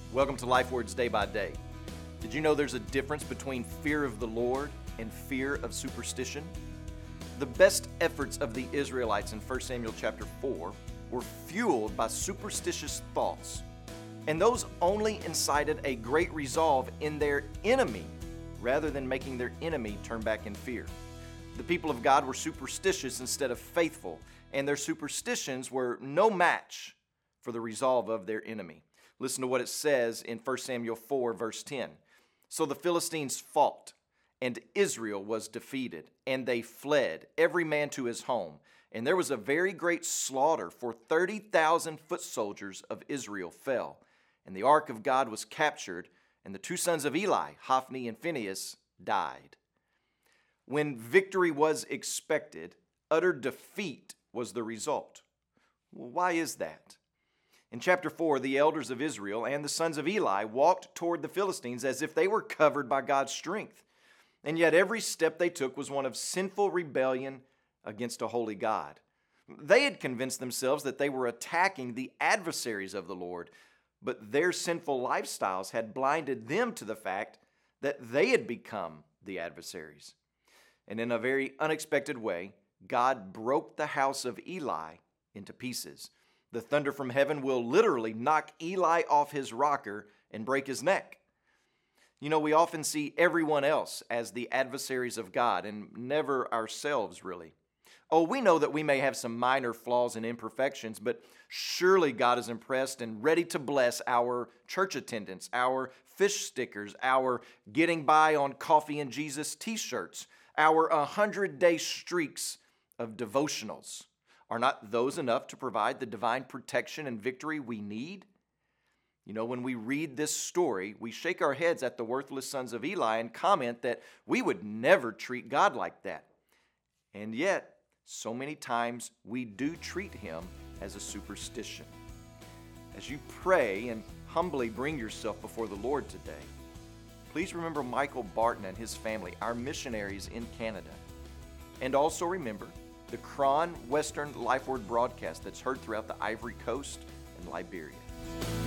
Welcome to Life Words Day by Day. Did you know there's a difference between fear of the Lord and fear of superstition? The best efforts of the Israelites in 1 Samuel chapter 4 were fueled by superstitious thoughts, and those only incited a great resolve in their enemy rather than making their enemy turn back in fear. The people of God were superstitious instead of faithful, and their superstitions were no match for the resolve of their enemy. Listen to what it says in 1 Samuel 4, verse 10. So the Philistines fought, and Israel was defeated, and they fled, every man to his home. And there was a very great slaughter, for 30,000 foot soldiers of Israel fell. And the ark of God was captured, and the two sons of Eli, Hophni and Phinehas, died. When victory was expected, utter defeat was the result. Well, why is that? In chapter 4, the elders of Israel and the sons of Eli walked toward the Philistines as if they were covered by God's strength. And yet every step they took was one of sinful rebellion against a holy God. They had convinced themselves that they were attacking the adversaries of the Lord, but their sinful lifestyles had blinded them to the fact that they had become the adversaries. And in a very unexpected way, God broke the house of Eli into pieces. The thunder from heaven will literally knock Eli off his rocker and break his neck. You know, we often see everyone else as the adversaries of God and never ourselves, really. Oh, we know that we may have some minor flaws and imperfections, but surely God is impressed and ready to bless our church attendance, our fish stickers, our getting by on coffee and Jesus t-shirts, our 100-day streaks of devotionals. Are not those enough to provide the divine protection and victory we need? You know, when we read this story, we shake our heads at the worthless sons of Eli and comment that we would never treat God like that. And yet, so many times we do treat him as a superstition. As you pray and humbly bring yourself before the Lord today, please remember Michael Barton and his family, our missionaries in Canada. And also remember the Kron Western Life Word broadcast that's heard throughout the Ivory Coast and Liberia.